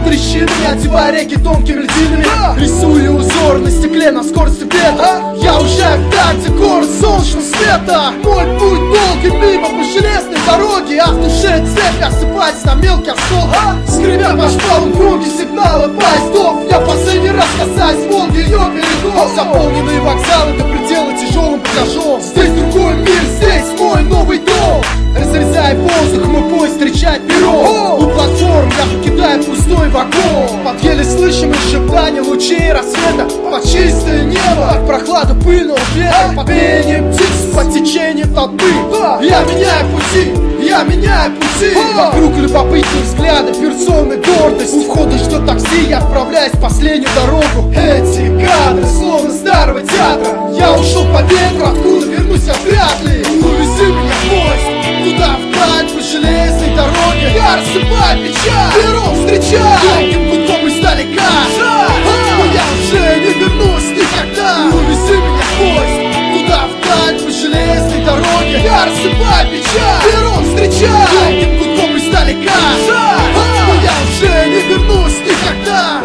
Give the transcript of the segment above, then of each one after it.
трещинами, одевая реки тонкими льдинами. Рисую узор на стекле на скорости ветра. Я уезжаю вдаль, где город солнечного света. Мой путь долгий мимо по железной дороге, а в душе цепь осыпается на мелкий осколки. Скрипя по шпалам громкие сигналы поездов. Я последний раз касаюсь Волги, ее берегов. Заполненные вокзалы до предела тяжелым багажом. Здесь другой мир, здесь мой новый дом. Разрезая воздух, мой поезд встречает перрон. У платформ я покидаю пустой вагон. Под еле слышимые шептания лучей рассвета, под чистое небо, под прохладу пыльного ветра, под пением птиц, под течением толпы. Я меняю пути, я меняю пути. Вокруг любопытные взгляды, персоны, гордость. У входа ждет такси, я отправляюсь в последнюю дорогу. Эти кадры, словно старого театра. Я ушел по ветру, откуда вернусь я вряд ли. Увези меня поезд, туда вдаль по железной дороге. Я рассыпаю печаль, перрон встречаю долгим гудком издалека. Но я уже не вернусь никогда. Увези меня поезд, туда вдаль по железной дороге. Я рассыпаю печаль, перрон встречаю долгим гудком издалека. Но я уже не вернусь никогда.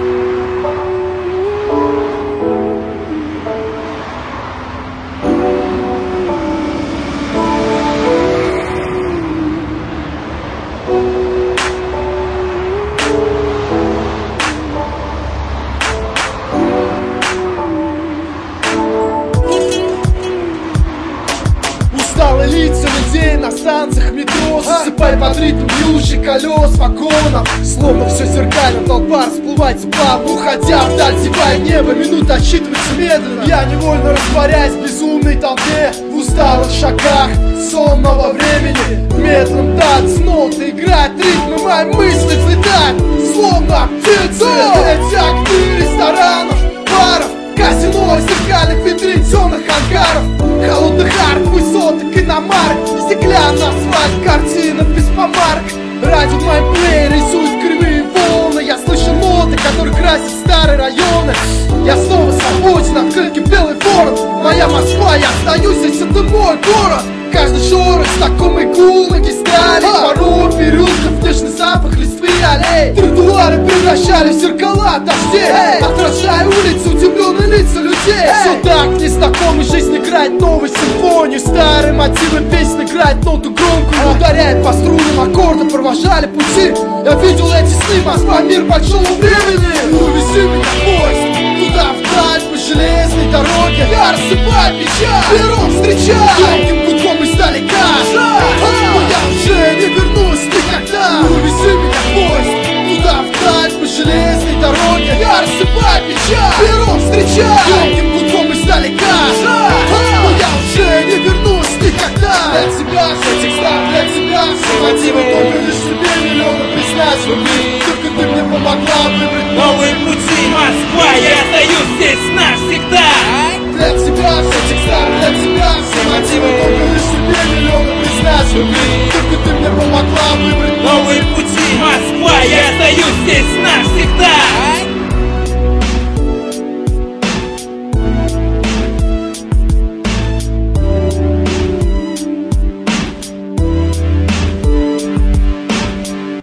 Лица людей на станциях метро, засыпай под ритм бьющих колес вагонов. Словно все зеркально, толпа расплывается плавно, уходя вдаль, зевая небо, минута отсчитывается медленно. Я невольно растворяюсь в безумной толпе, в усталых шагах сонного времени. Медленным танц ноты играет ритм, и мои мысли взлетают, словно птицы. Эти окны ресторанов, баров, казино, зеркальных витрин, темных ангаров, холодных арт, высоток, иномарок, стеклянный асфальт, картина без помарок. Радио в моем плее рисует кривые волны. Я слышу ноты, которые красят старые районы. Я снова свободен, открытый белый ворон. Моя Москва, я остаюсь, здесь это мой город. Каждый шорох, знакомый гул магистрали, порой переулков, нежный запах листвы и аллей. Тротуары превращали в зеркала дождей, отражая улицы, удивленные лица людей. Все так незнакомый, жизнь играет новую симфонию. Старые мотивы песни играет ноту громкую, ударяет по струнам, аккорды провожали пути. Я видел эти сны, Москва, мир большого времени. Увези меня поезд, туда вдаль по железной дороге. Я рассыпаю печаль, перрон встречаю долгим гудком издалека. Но я уже не вернусь никогда. Увези меня поезд, туда вдаль по железной дороге. Я рассыпаю печаль, перрон встречаю долгим гудком издалека. Но я уже не вернусь никогда. Для тебя, для текста, для тебя все мотивы, только лишь тебе миллионы признать в любви. Только ты мне помогла выбрать новый путь.